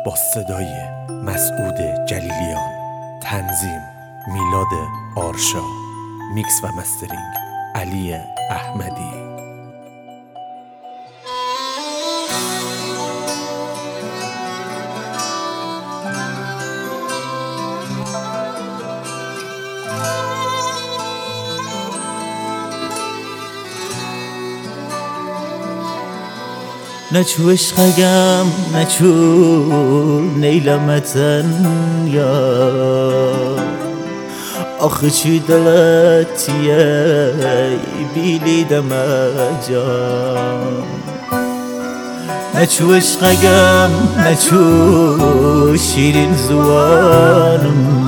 با صدای مسعود جلیلیان، تنظیم میلاد آرشا، میکس و مسترینگ علی احمدی. نچو عشقگم نچو نیلمتن یا آخه چی دلتیه بیلی دمجا. نچو عشقگم نچو شیرین زوانم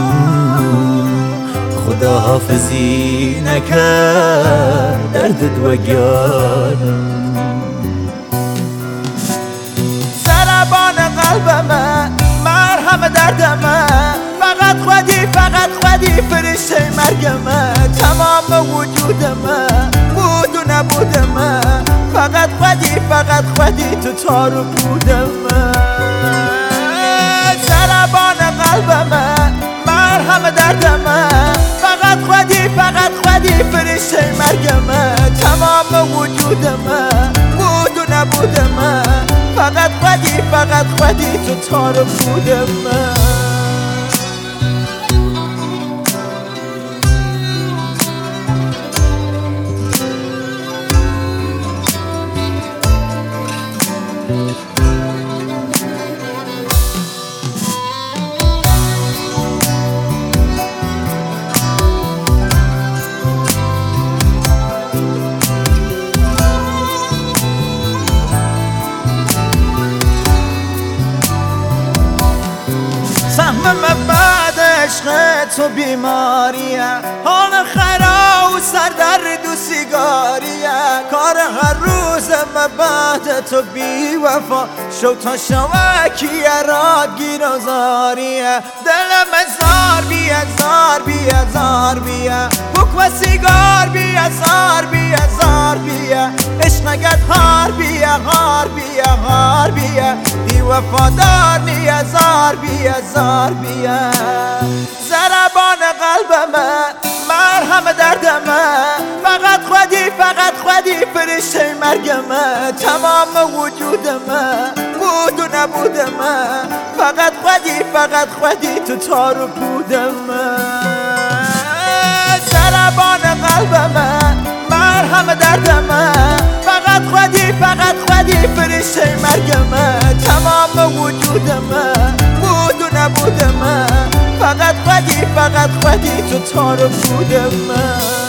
خدا حافظی نکرد دردت وگیانم. قلبمه مرهم دردمه فقط خودی فرشته مرگمه. تمام وجودمه بود و نبودمه فقط خودی تو تارو بودمه. ضربان قلبمه مرهم دردمه فقط خودی فرشته مرگمه. تمام وجودمه بود و نبودمه فقط خودی تو تارو بودمه. سهمم بعد عشق تو بیماریه، حال خرا و سردرد و سیگاریه. کار هر روزم بعد تو بی وفا شو تا شوکیه را گیر و زاریه. دلم زار بیه بک و سیگار بیه زار بیه عشقگت هار بیه دی وفادار نیه زار بیه. ضربان قلبمه مرهم دردمه فقط خودی فرشته مرگمه. تمام وجودمه بود و نبودمه فقط خودی تو تارو بودمه. ضربان قلبمه مرهم دردمه فقط خودی فرشته مرگمه. تمام وجودمه بود و نبودمه فقط خودی تو تارو بودمه.